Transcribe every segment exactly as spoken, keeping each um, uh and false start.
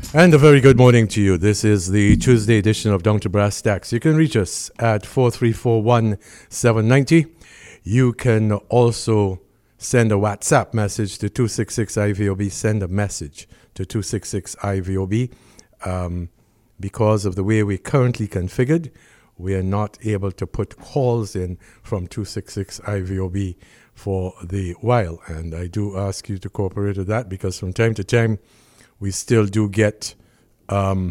And a very good morning to you. This is the Tuesday edition of Down to Brass Tacks. You can reach us at four three four one seven nine zero. You can also send a WhatsApp message to two six six I V O B. Send a message to two six six I V O B. Um, because of the way we're currently configured, we are not able to put calls in from two six six I V O B for the while. And I do ask you to cooperate with that because from time to time, we still do get um,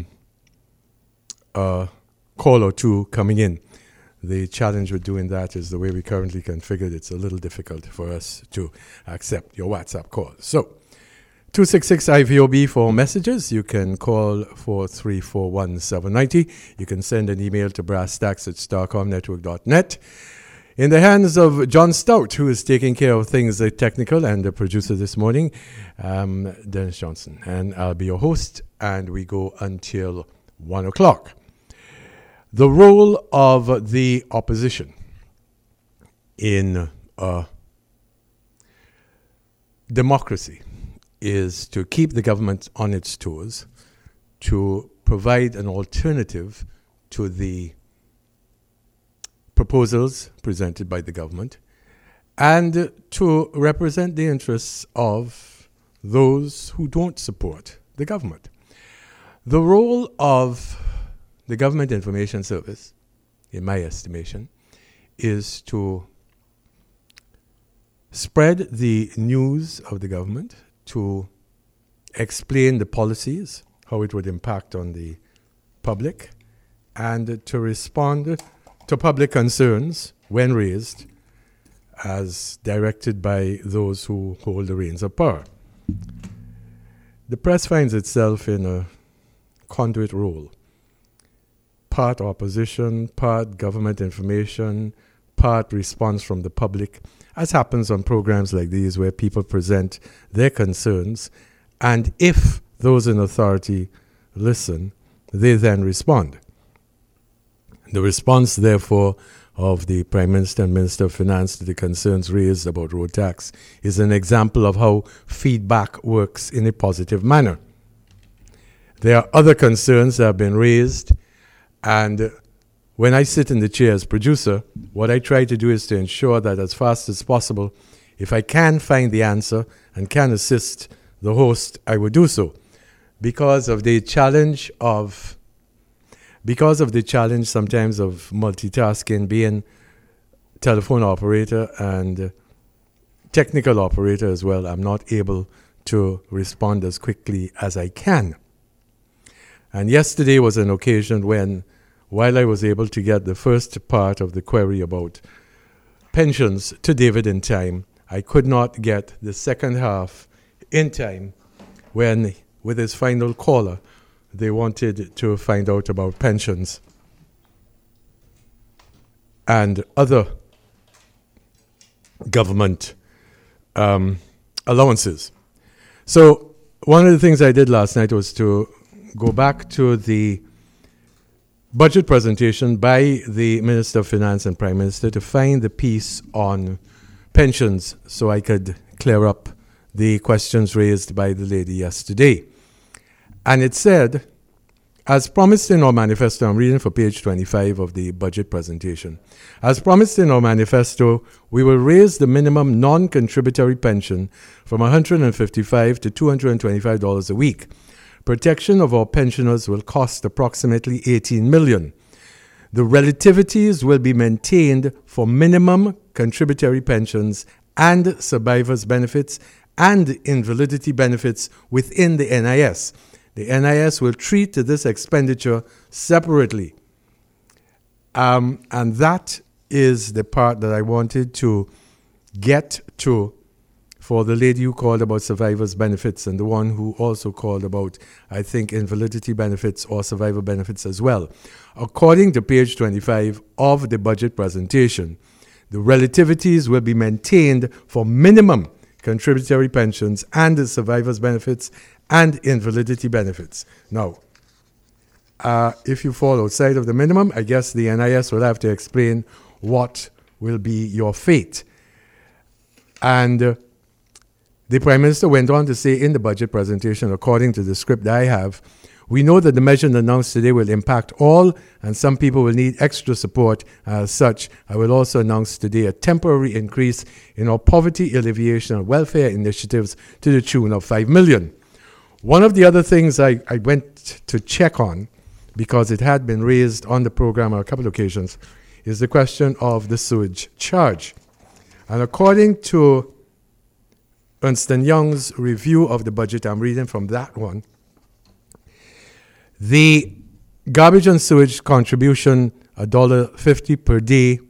a call or two coming in. The challenge with doing that is the way we currently configured. It's a little difficult for us to accept your WhatsApp call. So, two six six I V O B for messages. You can call four three four one seven nine zero. You can send an email to brasstacks at starcom network dot net. In the hands of John Stout, who is taking care of things uh, technical, and the producer this morning, um, Dennis Johnson. And I'll be your host, and we go until one o'clock. The role of the opposition in uh, democracy is to keep the government on its toes, to provide an alternative to the proposals presented by the government, and to represent the interests of those who don't support the government. The role of the Government Information Service, in my estimation, is to spread the news of the government, to explain the policies, how it would impact on the public, and to respond to public concerns when raised as directed by those who hold the reins of power. The press finds itself in a conduit role. Part opposition, part government information, part response from the public, as happens on programs like these where people present their concerns, and if those in authority listen, they then respond. The response, therefore, of the Prime Minister and Minister of Finance to the concerns raised about road tax is an example of how feedback works in a positive manner. There are other concerns that have been raised, and when I sit in the chair as producer, what I try to do is to ensure that as fast as possible, if I can find the answer and can assist the host, I would do so. Because of the challenge of Because of the challenge sometimes of multitasking, being telephone operator and technical operator as well, I'm not able to respond as quickly as I can. And yesterday was an occasion when, while I was able to get the first part of the query about pensions to David in time, I could not get the second half in time when, with his final caller, they wanted to find out about pensions and other government um, allowances. So one of the things I did last night was to go back to the budget presentation by the Minister of Finance and Prime Minister to find the piece on pensions so I could clear up the questions raised by the lady yesterday. And it said, as promised in our manifesto, I'm reading for page twenty-five of the budget presentation. As promised in our manifesto, we will raise the minimum non-contributory pension from one hundred fifty-five dollars to two hundred twenty-five dollars a week. Protection of our pensioners will cost approximately eighteen million dollars. The relativities will be maintained for minimum contributory pensions and survivors' benefits and invalidity benefits within the N I S. The N I S will treat this expenditure separately. Um, and that is the part that I wanted to get to for the lady who called about survivors' benefits and the one who also called about, I think, invalidity benefits or survivor benefits as well. According to page twenty-five of the budget presentation, the relativities will be maintained for minimum contributory pensions and the survivors' benefits and invalidity benefits. Now, uh, if you fall outside of the minimum, I guess the N I S will have to explain what will be your fate. And uh, The Prime Minister went on to say in the budget presentation, according to the script that I have, we know that the measure announced today will impact all, and some people will need extra support. As such, I will also announce today a temporary increase in our poverty alleviation and welfare initiatives to the tune of five million dollars. One of the other things I, I went to check on, because it had been raised on the program on a couple of occasions, is the question of the sewage charge. And according to Ernst and Young's review of the budget, I'm reading from that one, the garbage and sewage contribution, one dollar fifty per day,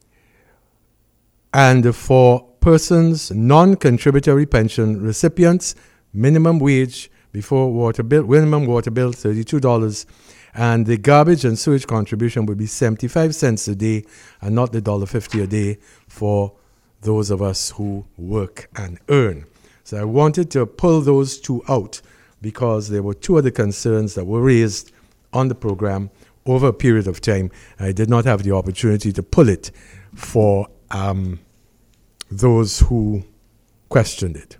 and for persons, non-contributory pension recipients, minimum wage before water bill, minimum water bill, thirty-two dollars, and the garbage and sewage contribution would be seventy-five cents a day and not the one dollar fifty a day for those of us who work and earn. So I wanted to pull those two out because there were two other concerns that were raised on the program over a period of time. I did not have the opportunity to pull it for um, those who questioned it.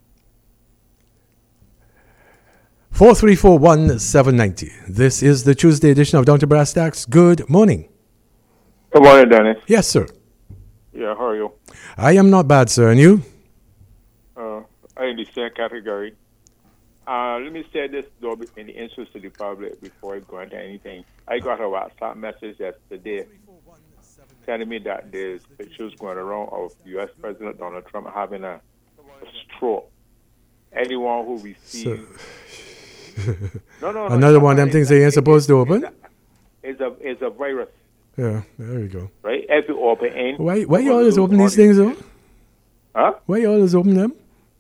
four three four one seven nine zero. This is the Tuesday edition of Down to Brass Tacks. Good morning. Good morning, Dennis. Yes, sir. Yeah, how are you? I am not bad, sir. And you? Uh, I in the same category. Uh, let me say this, though, in the interest of the public before I go into anything. I got a WhatsApp message yesterday telling me that there's pictures going around of U S President Donald Trump having a, a stroke. Anyone who receives... So, no, no, no. another one of them things they ain't supposed to open? It's a, it's a virus. Yeah, there you go. Right? If you open in... Why, why you always open these things, though? Huh? Why you always open them?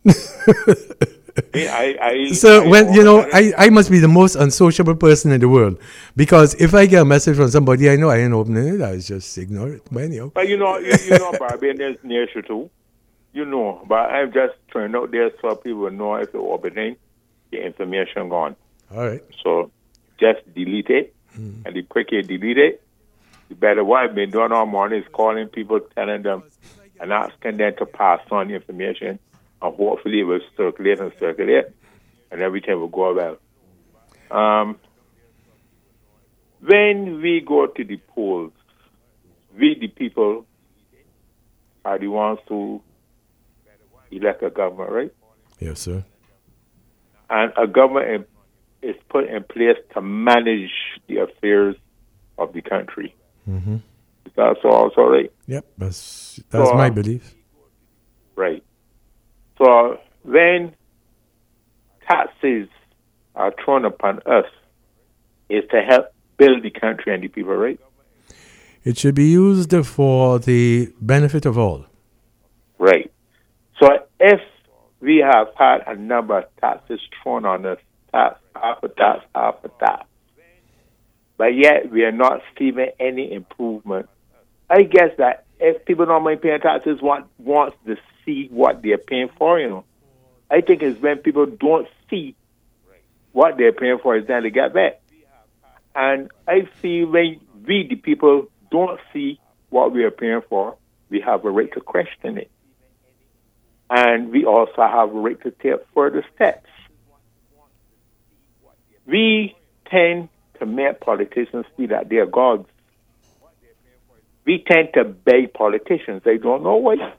I, I, so I when you know, I, I must be the most unsociable person in the world, because if I get a message from somebody I know, I ain't opening it. I just ignore it. But anyhow, but you know, you, you know, Barbie, there's nature too. You know, but I'm just trying out there so people know if you're opening, the information gone. All right. So just delete it, mm. and the quicker you delete it, the better. What I've been doing all morning is calling people, telling them, and asking them to pass on the information. And hopefully it will circulate and circulate, and everything will go well. Um, when we go to the polls, we, the people, are the ones who elect a government, right? Yes, sir. And a government is put in place to manage the affairs of the country. Mm-hmm. That's also right? Yep, that's, that's so, my belief. Right. So when taxes are thrown upon us, it's to help build the country and the people, right? It should be used for the benefit of all. Right. So if we have had a number of taxes thrown on us, tax after tax after tax, but yet we are not seeing any improvement, I guess that if people don't mind paying taxes, want wants to see what they're paying for, you know. I think it's when people don't see what they're paying for is then they get back. And I feel when we, the people, don't see what we are paying for, we have a right to question it. And we also have a right to take further steps. We tend to make politicians feel that they are gods. We tend to beg politicians. They don't know why.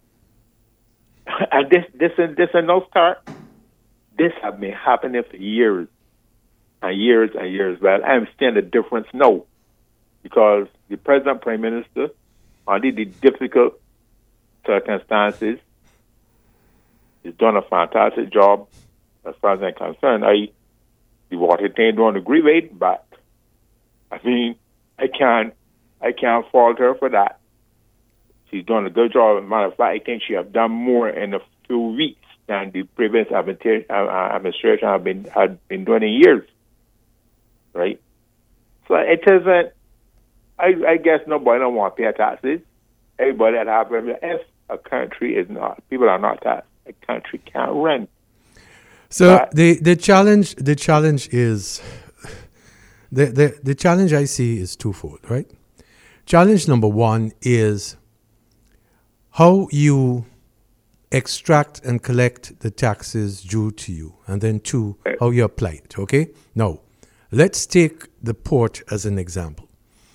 And this, this, is, this is no start. This has been happening for years and years and years. Well, I'm seeing the difference now because the President, Prime Minister, under the difficult circumstances, has done a fantastic job as far as I'm concerned. I, the water thing don't agree with it, but I mean, I can't, I can't fault her for that. She's done a good job. As a matter of fact, I think she has done more in a few weeks than the previous administration have been had been doing in years. Right? So it isn't. I, I guess nobody don't want to pay taxes. Everybody that have if a country is not people are not taxed, a country can't run. So but, the the challenge the challenge is the, the the challenge I see is twofold, right? Challenge number one is how you extract and collect the taxes due to you, and then two, how you apply it, okay? Now, let's take the port as an example.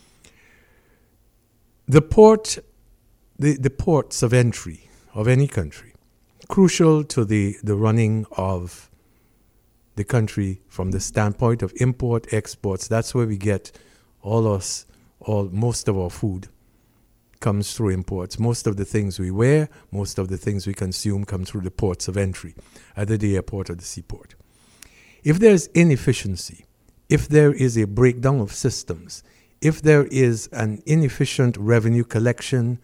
The port, the, the ports of entry of any country, crucial to the, the running of the country from the standpoint of import, exports. That's where we get all us, all most of our food comes through imports. Most of the things we wear, most of the things we consume come through the ports of entry, either the airport or the seaport. If there's inefficiency, if there is a breakdown of systems, if there is an inefficient revenue collection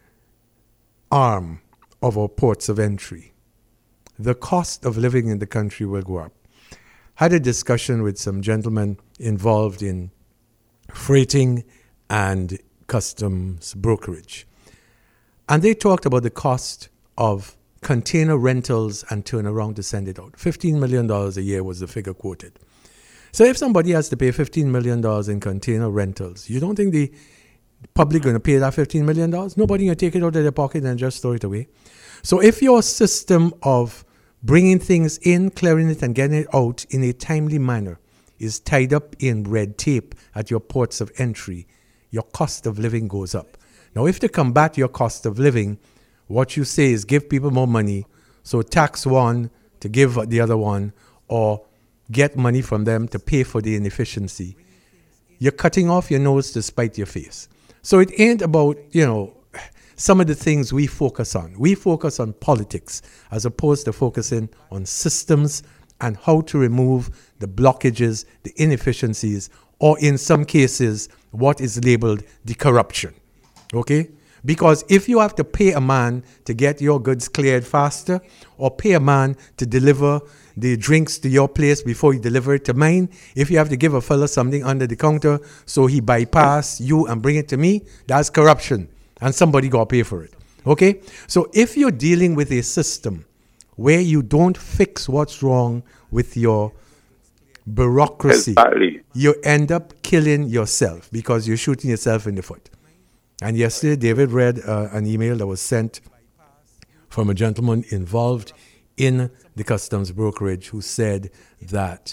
arm of our ports of entry, the cost of living in the country will go up. Had a discussion with some gentlemen involved in freighting and customs brokerage. And they talked about the cost of container rentals and turnaround to send it out. fifteen million dollars a year was the figure quoted. So if somebody has to pay fifteen million dollars in container rentals, you don't think the public going to pay that fifteen million dollars? Nobody going to take it out of their pocket and just throw it away. So if your system of bringing things in, clearing it, and getting it out in a timely manner is tied up in red tape at your ports of entry, your cost of living goes up. Now, if to combat your cost of living, what you say is give people more money, so tax one to give the other one, or get money from them to pay for the inefficiency, you're cutting off your nose to spite your face. So it ain't about, you know, some of the things we focus on. We focus on politics as opposed to focusing on systems and how to remove the blockages, the inefficiencies, or in some cases, what is labeled the corruption. Okay? Because if you have to pay a man to get your goods cleared faster, or pay a man to deliver the drinks to your place before you deliver it to mine, if you have to give a fella something under the counter so he bypass you and bring it to me, that's corruption. And somebody got to pay for it. Okay? So if you're dealing with a system where you don't fix what's wrong with your bureaucracy, Exactly. you end up killing yourself because you're shooting yourself in the foot. And yesterday, David read uh, an email that was sent from a gentleman involved in the customs brokerage who said that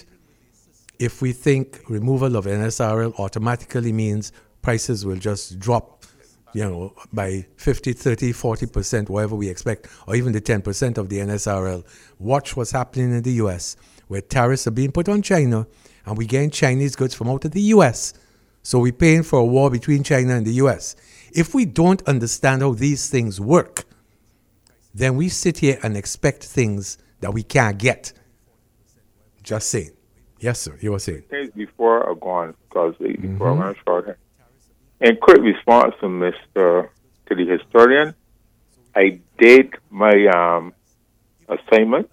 if we think removal of N S R L automatically means prices will just drop, you know, by fifty, thirty, forty percent, whatever we expect, or even the ten percent of the N S R L, watch what's happening in the U S, where tariffs are being put on China, and we're getting Chinese goods from out of the U S. So we're paying for a war between China and the U S. If we don't understand how these things work, then we sit here and expect things that we can't get. Just saying. Yes, sir, you were saying. Things before are gone, because before mm-hmm. I went short. In quick response to Mister to the historian, I did my um, assignment.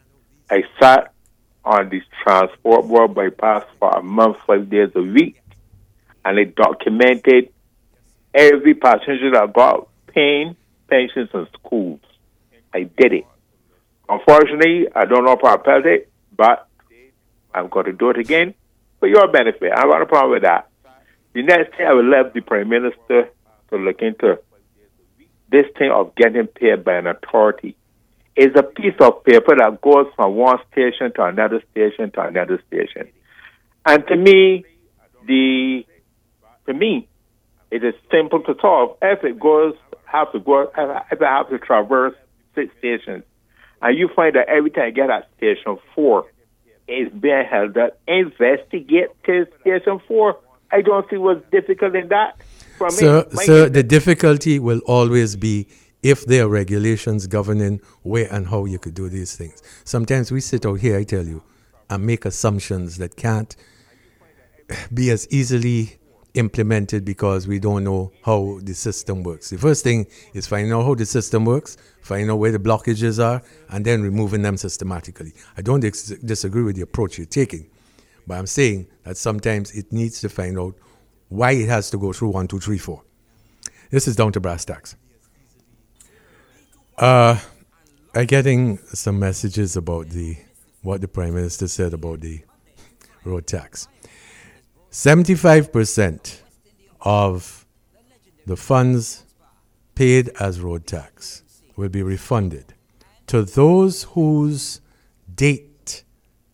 I sat on the transport board bypass for a month, five days a week, and I documented every passenger that got paying pensions in schools. I did it. Unfortunately, I don't know if I passed it, but I'm going to do it again for your benefit. I have no problem with that. The next thing I will let the Prime Minister to look into this thing of getting paid by an authority. Is a piece of paper that goes from one station to another station to another station. And to me, the to me, it is simple to solve. If it goes, have to go, if I have to traverse six stations, and you find that every time I get at station four, it's being held up, investigate to station four. I don't see what's difficult in that. For so, me, so the difficulty will always be if there are regulations governing where and how you could do these things. Sometimes we sit out here, I tell you, and make assumptions that can't be as easily implemented because we don't know how the system works. The first thing is finding out how the system works, finding out where the blockages are, and then removing them systematically. I don't dis- disagree with the approach you're taking, but I'm saying that sometimes it needs to find out why it has to go through one, two, three, four. This is Down to Brass Tacks. Uh, I'm getting some messages about the what the Prime Minister said about the road tax. seventy-five percent of the funds paid as road tax will be refunded to those whose date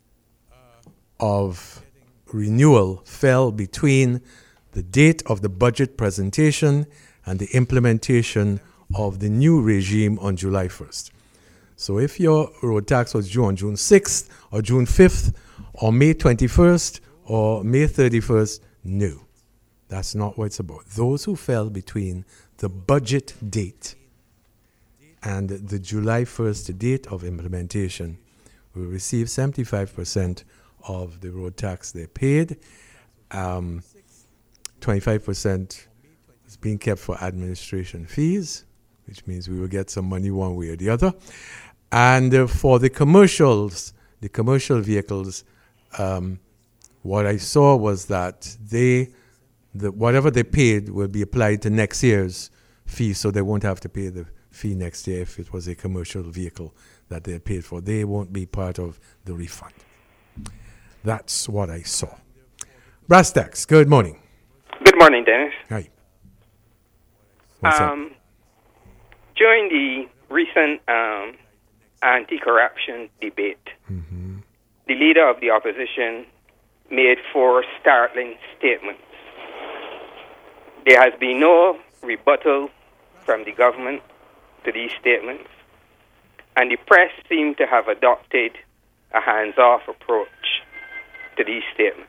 of renewal fell between the date of the budget presentation and the implementation of the new regime on July first. So if your road tax was due on June sixth or June fifth or May twenty-first or May thirty-first, no, that's not what it's about. Those who fell between the budget date and the July first date of implementation will receive seventy-five percent of the road tax they paid. Um, twenty-five percent is being kept for administration fees, which means we will get some money one way or the other. And uh, for the commercials, the commercial vehicles, um, what I saw was that they, the, whatever they paid will be applied to next year's fee, so they won't have to pay the fee next year if it was a commercial vehicle that they paid for. They won't be part of the refund. That's what I saw. Brass Tacks, good morning. Good morning, Dennis. Hi. What's um, up? During the recent um, anti-corruption debate, Mm-hmm. the leader of the opposition made four startling statements. There has been no rebuttal from the government to these statements, and the press seemed to have adopted a hands-off approach to these statements.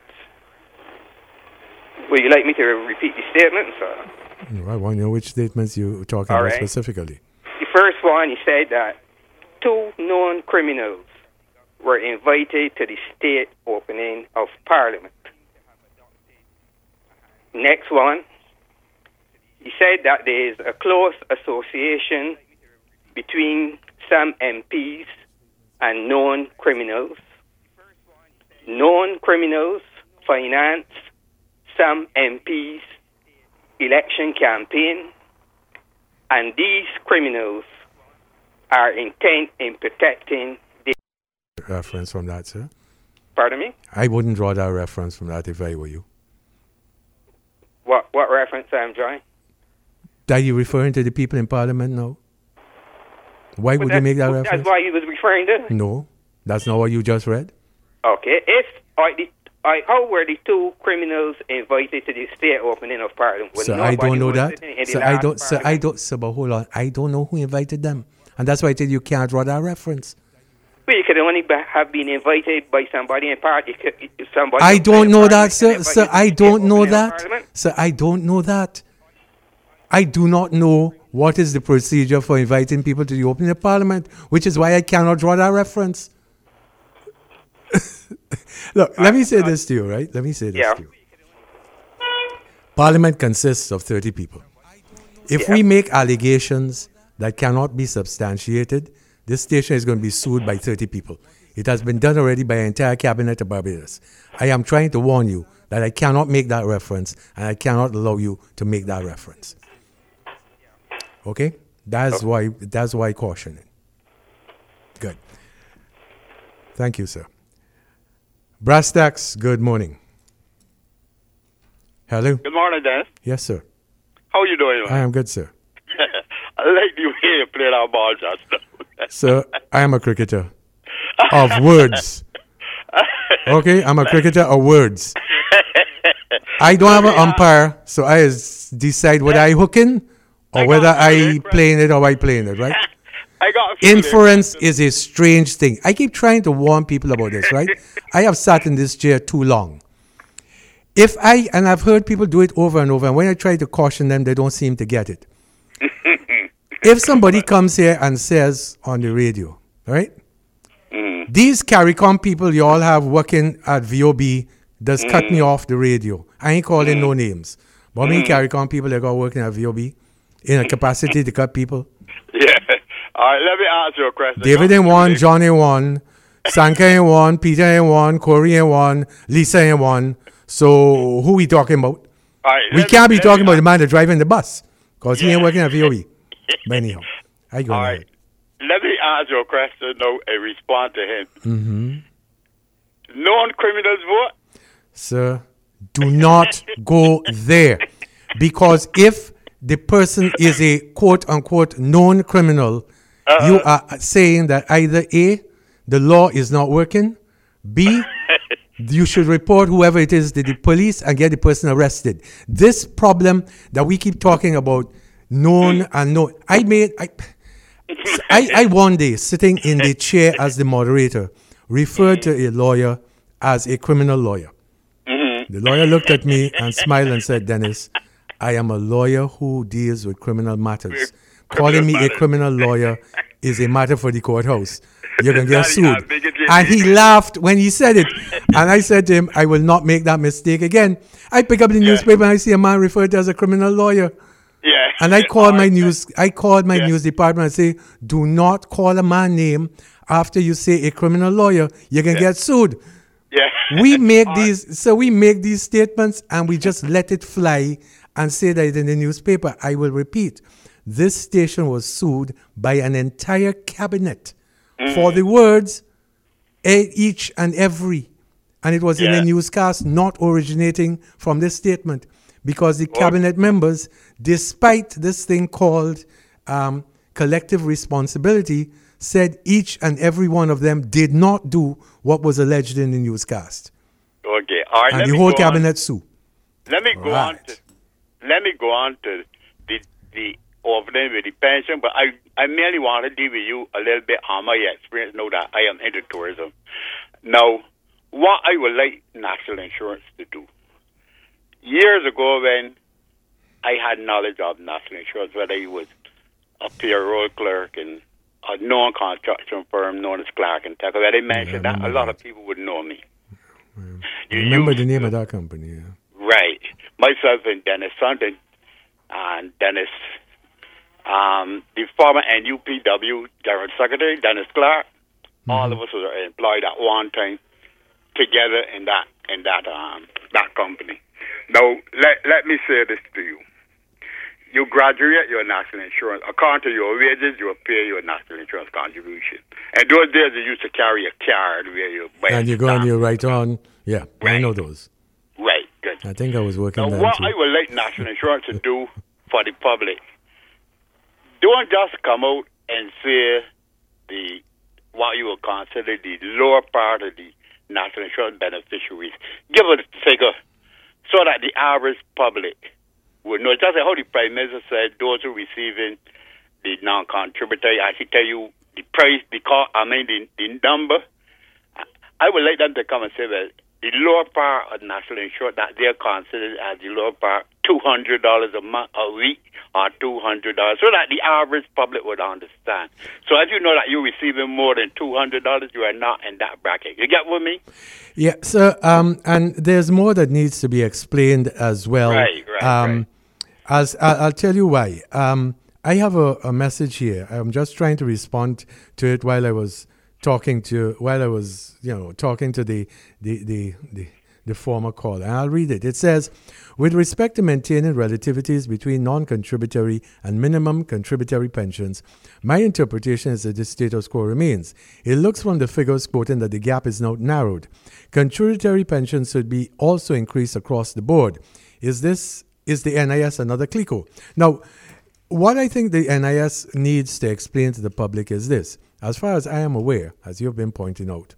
Would you like me to repeat the statements? Or? No, I want to know which statements you're talking All about right. specifically. The first one, he said that two known criminals were invited to the state opening of Parliament. Next one, he said that there is a close association between some M Ps and known criminals. Known criminals finance some M Ps' election campaign, and these criminals are intent in protecting the... Reference from that, sir? Pardon me? I wouldn't draw that reference from that if I were you. What what reference I'm drawing? Are you referring to the people in Parliament now? Why But would you make that That's reference? why he was referring to? No, that's not what you just read. Okay. If I, the, I, how were the two criminals invited to the state opening of Parliament? when So I nobody don't know was that. sitting in the So I last don't. So I Parliament? don't. So but hold on. I don't know who invited them, and that's why I tell you, you can't draw that reference. Well, you could only be, have been invited by somebody in party. Somebody I in don't know Parliament that, can sir. invite Sir, you to I the don't state know opening of that. Parliament. Sir, I don't know that. I do not know what is the procedure for inviting people to the opening of Parliament, which is why I cannot draw that reference. Look, let me say this to you, right? Let me say this Yeah. to you. Parliament consists of thirty people. If Yeah. we make allegations that cannot be substantiated, this station is going to be sued by thirty people. It has been done already by the entire cabinet of Barbados. I am trying to warn you that I cannot make that reference, and I cannot allow you to make that reference. Okay? That's why that's why I caution it. Good. Thank you, sir. Brass Tacks, good morning. Hello? Good morning, Dennis. Yes, sir. How you doing, I man? am good, sir. I like the way you play that ball just now. Sir, I am a cricketer of words. Okay? I'm a cricketer of words. I don't have an umpire, so I s- decide whether I hook in or I got whether a I feeling. playing it or I playing it, right? I got a feeling. Inference is a strange thing. I keep trying to warn people about this, right? I have sat in this chair too long. If I, and I've heard people do it over and over, and when I try to caution them, they don't seem to get it. If somebody comes here and says on the radio, right? Mm. These CARICOM people you all have working at V O B does cut me off the radio. I ain't calling no names. But I mean CARICOM people that got working at V O B in a capacity to cut people. Yeah. All right, let me ask you a question. David in one, John in one, Sanka in one, Peter in one, Corey in one, Lisa in one. So who we talking about? All right, We let can't me- be let talking me about the man that driving the bus because he ain't working at V O B. But anyhow, I go All ahead. right. Let me ask you a question now and respond to him. Mm-hmm. Non-criminals vote? Sir, do not go there. Because if the person is a quote unquote known criminal, Uh-huh. You are saying that either A, the law is not working, B, you should report whoever it is to the police and get the person arrested. This problem that we keep talking about, known and known. I made, I, I, I one day, sitting in the chair as the moderator, referred to a lawyer as a criminal lawyer. Mm-hmm. The lawyer looked at me and smiled and said, Dennis, I am a lawyer who deals with criminal matters. Calling me a criminal lawyer is a matter for the courthouse. You're going to get sued. And he laughed when he said it. And I said to him, I will not make that mistake again. I pick up the Yeah. newspaper and I see a man referred to as a criminal lawyer. Yeah. And I called my Alright. news I called my Yeah. news department and say, do not call a man name after you say a criminal lawyer. You can get sued. Yeah. We make Alright. these so we make these statements and we just let it fly and say that in the newspaper. I will repeat. This station was sued by an entire cabinet for the words "e- each and every. And it was in Yeah. a newscast not originating from this statement because the cabinet members, despite this thing called um, collective responsibility, said each and every one of them did not do what was alleged in the newscast. Okay. All right. And let the me whole go cabinet On. sued. Let me go on Right. to. Let me go on to the the opening with the pension, but I I merely want to deal with you a little bit on my experience. Know that I am into tourism. Now, what I would like national insurance to do. Years ago, when I had knowledge of national insurance, whether it was a payroll clerk in a known construction firm known as Clark and Tucker, where they mentioned that, a lot of people would know me. You Remember used the name to- of that company. Yeah. Right. Myself and Dennis Sutton and Dennis, um, the former N U P W General Secretary, Dennis Clark, all of us were employed at one time together in that in that um that company. Now let let me say this to you. You graduate your national insurance. According to your wages, you will pay your national insurance contribution. And those days you used to carry a card where you buy And you go and you write on. Yeah, I Right. know those. Right, good. I think I was working Now, there what too. I would like national insurance to do for the public, don't just come out and say the what you would consider the lower part of the national insurance beneficiaries. Give a figure so that the average public would know. Just like how the Prime Minister said, those who are receiving the non-contributory, I should tell you the price, the cost, I mean the, the number. I would like them to come and say that the lower part of national insurance, that they're considered as the lower part, two hundred dollars a month, a week, or two hundred dollars, so that the average public would understand. So if you know that you're receiving more than two hundred dollars, you are not in that bracket. You get with me? Yeah, so um, and there's more that needs to be explained as well. Right, right, um, right. As I, I'll tell you why. Um, I have a, a message here. I'm just trying to respond to it while I was talking to while I was you know talking to the the the. the the former caller. And I'll read it. It says, with respect to maintaining relativities between non-contributory and minimum contributory pensions, my interpretation is that the status quo remains. It looks from the figures quoting that the gap is now narrowed. Contributory pensions should be also increased across the board. Is this, is the N I S another CLICO? Now, what I think the N I S needs to explain to the public is this. As far as I am aware, as you've been pointing out,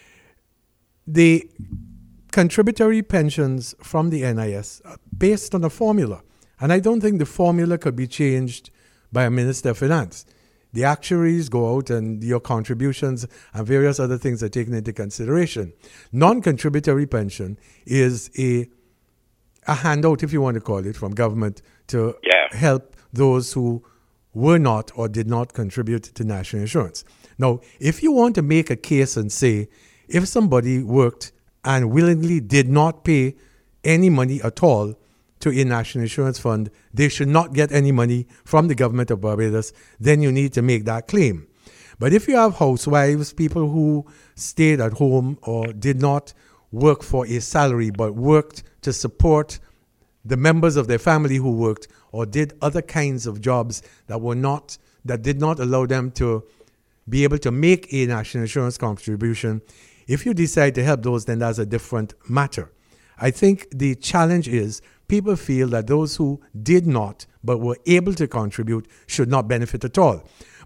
the contributory pensions from the N I S are based on a formula. And I don't think the formula could be changed by a Minister of Finance. The actuaries go out and your contributions and various other things are taken into consideration. Non-contributory pension is a, a handout, if you want to call it, from government to Yeah. help those who were not or did not contribute to national insurance. Now, if you want to make a case and say, if somebody worked and willingly did not pay any money at all to a national insurance fund, they should not get any money from the government of Barbados, then you need to make that claim. But if you have housewives, people who stayed at home or did not work for a salary but worked to support the members of their family who worked or did other kinds of jobs that were not, that did not allow them to be able to make a national insurance contribution, if you decide to help those, then that's a different matter. I think the challenge is people feel that those who did not but were able to contribute should not benefit at all. But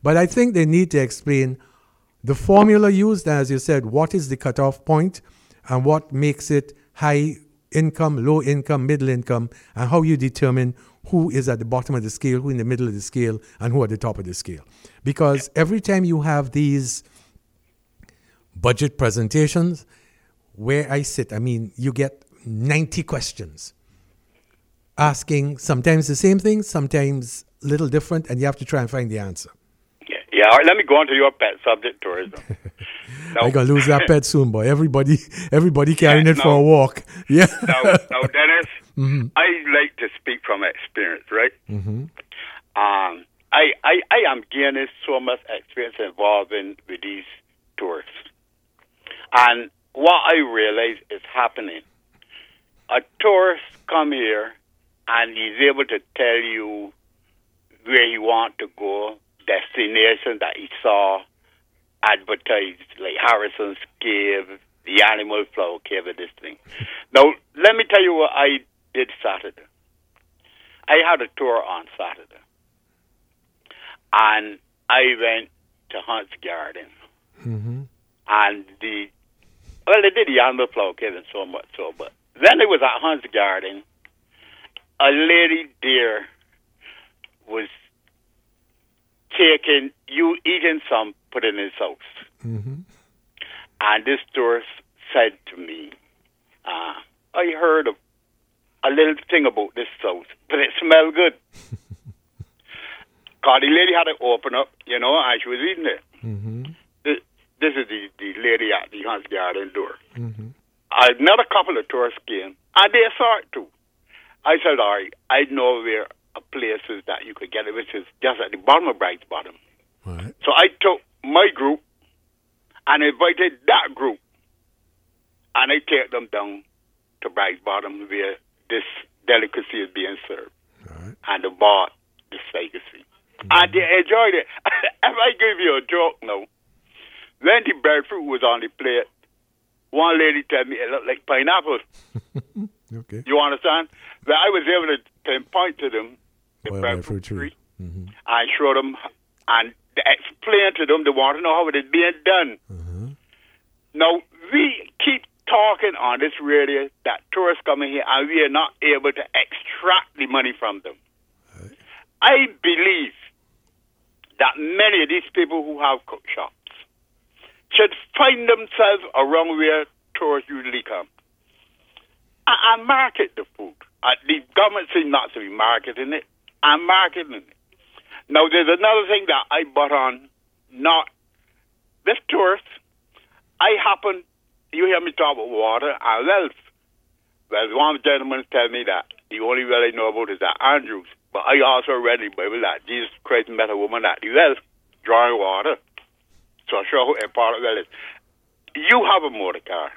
But I think they need to explain the formula used, as you said, what is the cutoff point and what makes it high income, low income, middle income, and how you determine who is at the bottom of the scale, who in the middle of the scale, and who at the top of the scale. Because every time you have these budget presentations, where I sit, I mean, you get ninety questions asking sometimes the same thing, sometimes a little different, and you have to try and find the answer. Yeah, yeah. All right, let me go on to your pet subject, tourism. No. I'm going to lose that pet soon, boy. Everybody everybody carrying yeah, it no. for a walk. Yeah. Now, now Dennis, mm-hmm. I like to speak from experience, right? Mm-hmm. Um, I, I, I am gaining so much experience involving with these tourists. And what I realize is happening, a tourist come here and he's able to tell you where he want to go, destination that he saw advertised, like Harrison's Cave, the Animal Flower Cave, and this thing. Now, let me tell you what I did Saturday. I had a tour on Saturday, and I went to Hunt's Garden, mm-hmm. and the well, they did the Animal Flower Cave and so much so, but then it was at Hunt's Garden. A lady there was taking you eating some, put in his house, mm-hmm. and this tourist said to me, uh, "I heard of a little thing about this house, but it smelled good." Cause the lady had to open up, you know, and she was eating it. Mm-hmm. This, this is the, the lady at the Hunt's Garden door. Mm-hmm. Another couple of tourists came, and they saw it too. I said, all right, I know where a place is that you could get it, which is just at the bottom of Bride's Bottom. Right. So I took my group and invited that group, and I take them down to Bride's Bottom where this delicacy is being served. Right. And they bought this legacy. Mm-hmm. And they enjoyed it. If I give you a joke now, when the breadfruit was on the plate, one lady told me it looked like pineapple. Okay. You understand? But I was able to pinpoint to them the Well, breadfruit tree, mm-hmm. and show them and explain to them they want to know how it is being done. Uh-huh. Now, we keep talking on this radio that tourists coming here and we are not able to extract the money from them. Right. I believe that many of these people who have cook shops should find themselves around where tourists usually come and, and market the food. Uh, the government seems not to be marketing it and marketing it. Now, there's another thing that I bought on, not this tourist. I happen, you hear me talk about water and wells. Well, one gentleman tell me that the only well I know about is at Andrews. But I also read in the Bible that Jesus Christ met a woman at the well drawing water. So I'm sure how important well is. You have a motor car.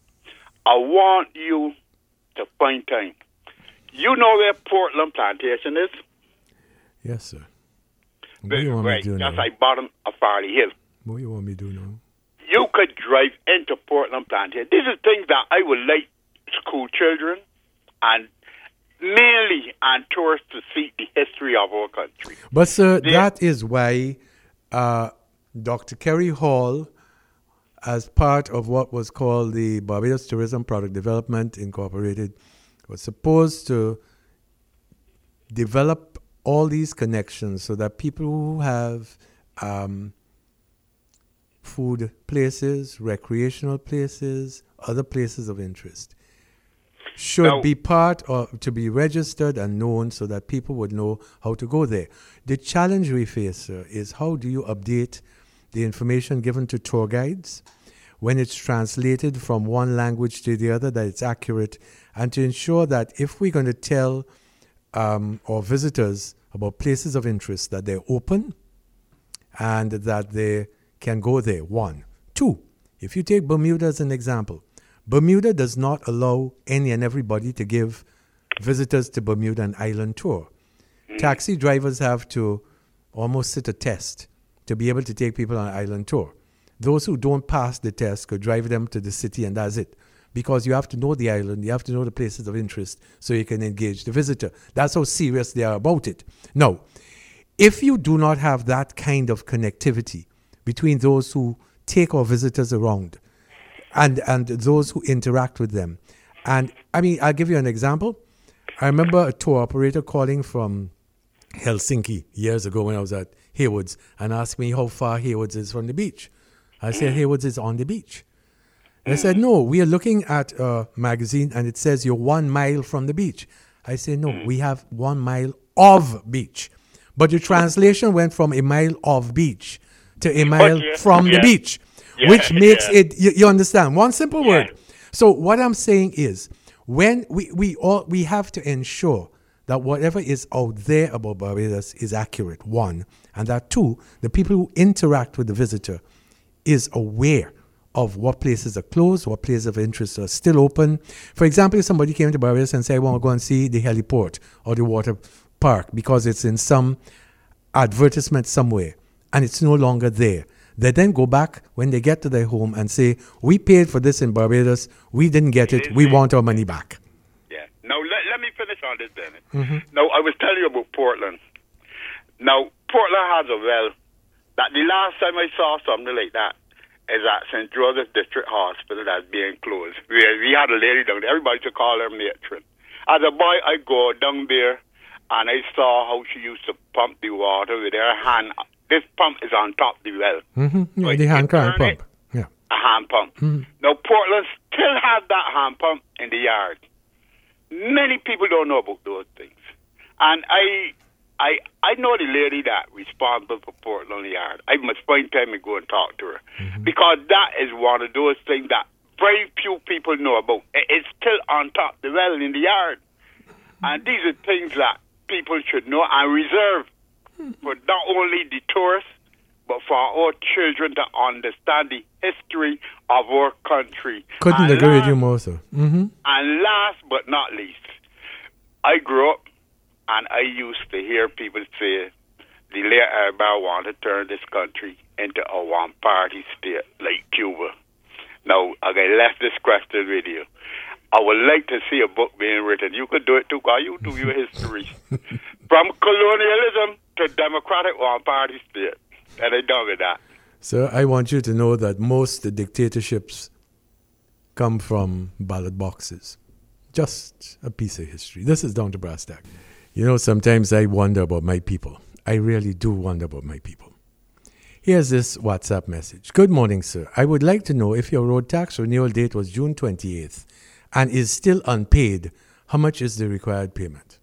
I want you to find time. You know where Portland Plantation is? Yes, sir. What do you want right, me to do that's now? like bottom of Farley Hill. What do you want me to do now? You could drive into Portland Plantation. These are things that I would like school children and mainly and tourists to see the history of our country. But, sir, they, that is why uh, Doctor Kerry Hall, as part of what was called the Barbados Tourism Product Development Incorporated, was supposed to develop all these connections so that people who have um, food places, recreational places, other places of interest should now, be part of, to be registered and known so that people would know how to go there. The challenge we face, sir, is how do you update the information given to tour guides when it's translated from one language to the other, that it's accurate, and to ensure that if we're going to tell um, our visitors about places of interest, that they're open and that they can go there, one. Two, if you take Bermuda as an example, Bermuda does not allow any and everybody to give visitors to Bermuda an island tour. Mm. Taxi drivers have to almost sit a test to be able to take people on an island tour. Those who don't pass the test could drive them to the city and that's it. Because you have to know the island, you have to know the places of interest so you can engage the visitor. That's how serious they are about it. Now, if you do not have that kind of connectivity between those who take our visitors around and, and those who interact with them, and I mean, I'll give you an example. I remember a tour operator calling from Helsinki years ago when I was at Haywards and asked me how far Haywards is from the beach. I said, Haywards is on the beach. They said, no, we are looking at a magazine and it says you're one mile from the beach. I said, no, we have one mile of beach. But the translation went from a mile of beach to a mile yeah, from yeah. the beach, Yeah, which makes yeah. it, you, you understand, one simple Yeah. word. So what I'm saying is, when we, we, all, we have to ensure that whatever is out there about Barbados is accurate, one, and that two, the people who interact with the visitor is aware of what places are closed, what places of interest are still open. For example, if somebody came to Barbados and said, I want to go and see the heliport or the water park because it's in some advertisement somewhere and it's no longer there, they then go back when they get to their home and say, we paid for this in Barbados, we didn't get it, we want our money back. Yeah. Now, let, let me finish on this, Dennis. Mm-hmm. Now, I was telling you about Portland. Now, Portland has a well that the last time I saw something like that is at Saint Joseph District Hospital that's being closed. We, we had a lady down there. Everybody used to call her matron. As a boy, I go down there and I saw how she used to pump the water with her hand. This pump is on top of the well. Mm-hmm. Yeah, So the you hand turn crank pump. it, Yeah. a hand pump. Mm-hmm. Now, Portland still has that hand pump in the yard. Many people don't know about those things. And I I, I know the lady that responsible for Portland Yard. I must find time and go and talk to her. Mm-hmm. Because that is one of those things that very few people know about. It's still on top of the well in the yard. And these are things that people should know and reserve for not only the tourists, but for our children to understand the history of our country. Couldn't and agree last, with you more, sir. Mm-hmm. And last but not least, I grew up and I used to hear people say the late Albar want to turn this country into a one-party state like Cuba. Now, I left this question with you. I would like to see a book being written. You could do it too, because you do your history. From colonialism to democratic one-party state. And I done with that. Sir, I want you to know that most dictatorships come from ballot boxes. Just a piece of history. This is down to brass tack. You know, sometimes I wonder about my people. I really do wonder about my people. Here's this WhatsApp message. Good morning, sir. I would like to know if your road tax renewal date was June twenty-eighth and is still unpaid, how much is the required payment?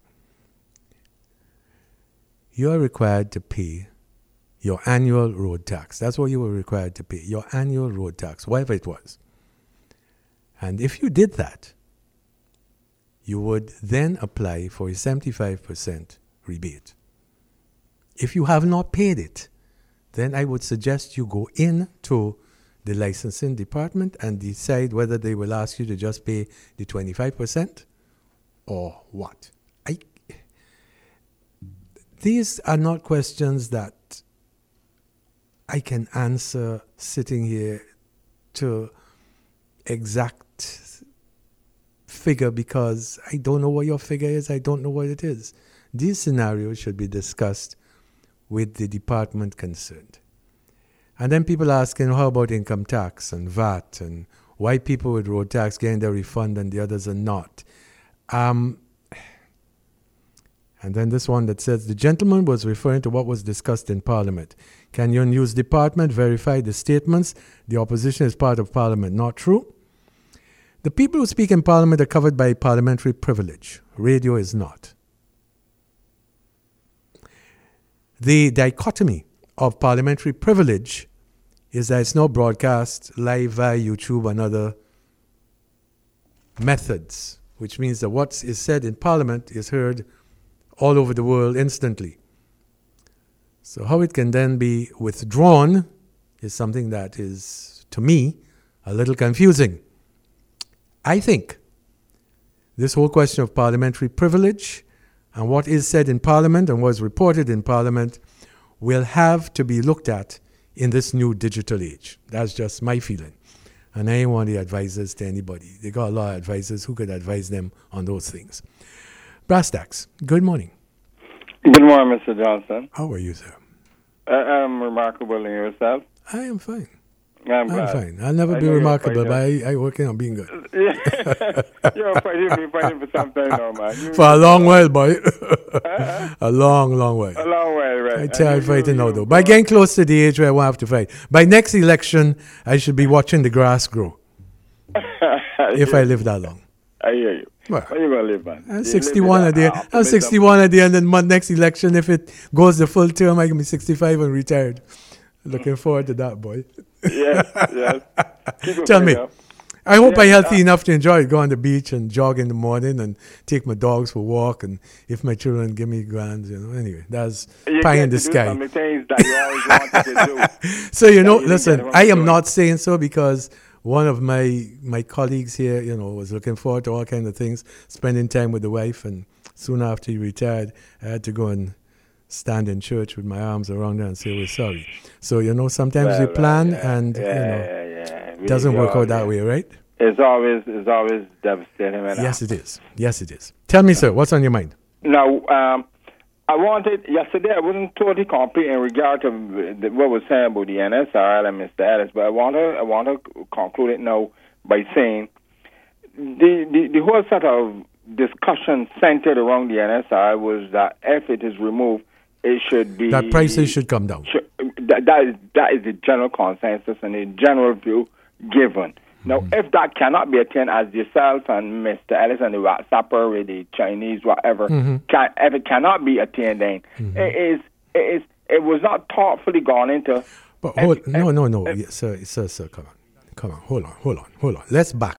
You are required to pay your annual road tax. That's what you were required to pay, your annual road tax, whatever it was. And if you did that, you would then apply for a seventy-five percent rebate. If you have not paid it, then I would suggest you go in to the licensing department and decide whether they will ask you to just pay the twenty-five percent or what. I, these are not questions that I can answer sitting here to exact figure, because I don't know what your figure is. I don't know what it is. These scenarios should be discussed with the department concerned. And then people asking, how about income tax and V A T, and why people with road tax getting their refund and the others are not. Um, and then this one that says, the gentleman was referring to what was discussed in Parliament. Can your news department verify the statements? The opposition is part of Parliament. Not true. The people who speak in Parliament are covered by parliamentary privilege. Radio is not. The dichotomy of parliamentary privilege is that it's not broadcast live via YouTube and other methods, which means that what is said in Parliament is heard all over the world instantly. So how it can then be withdrawn is something that is, to me, a little confusing. I think this whole question of parliamentary privilege and what is said in Parliament and what is reported in Parliament will have to be looked at in this new digital age. That's just my feeling. And I ain't one of the advisors to anybody. They got a lot of advisors who could advise them on those things. Brass Tacks, good morning. Good morning, Mister Johnson. How are you, sir? Uh, I'm remarkable in yourself. I am fine. I'm, I'm glad. fine. I'll never I be know you're remarkable, fighting. but I, I working on being good. You're fighting, been fighting for some time now, man. You, For a long while, boy. A long, long while. a long way, right? I tell you, I'm And fighting now, you- though. By getting close to the age where I won't have to fight. By next election, I should be watching the grass grow. If I live that long. I hear you. Well, Where you gonna live, man? I'm You sixty-one live at in the that end. I'm optimism. sixty-one at the end, and month next election, if it goes the full term, I can be sixty-five and retired. Looking forward to that, boy. Yes, yes. Keep it Tell me, fair. I hope I'm Yeah, healthy uh, enough to enjoy it. Go on the beach and jog in the morning and take my dogs for a walk. And if my children give me grands, you know. Anyway, that's You pie get in the to do sky. some of the things that you always wanted to do. So you know, you didn't listen, get around I to am doing. not saying so because one of my my colleagues here, you know, was looking forward to all kind of things, spending time with the wife, and soon after he retired, I had to go and stand in church with my arms around her and say we're sorry. So you know, sometimes Well, we well, plan yeah, and yeah, you know, yeah, yeah. it doesn't Really, work out that yeah. way, right? It's always, it's always devastating. man. Yes, it is. Yes, it is. Tell me, sir, what's on your mind? Now, um, I wanted yesterday. I wasn't totally complete in regard to the, what was said about the N S R L and Mister Ellis, but I want to, I want to conclude it now by saying the, the the whole sort of discussion centered around the N S R L was that if it is removed, it should be That prices should come down. should, that, that is that is the general consensus and the general view given. Now, Mm-hmm. if that cannot be attained, as yourself and Mister Ellis and the WhatsApper with the Chinese, whatever, Mm-hmm. can, if it cannot be attained, then it is it is it was not thoughtfully gone into. But if- hold, no, if- no, no, if- yes, sir, sir, sir, come on, come on, hold on, hold on, hold on. Let's back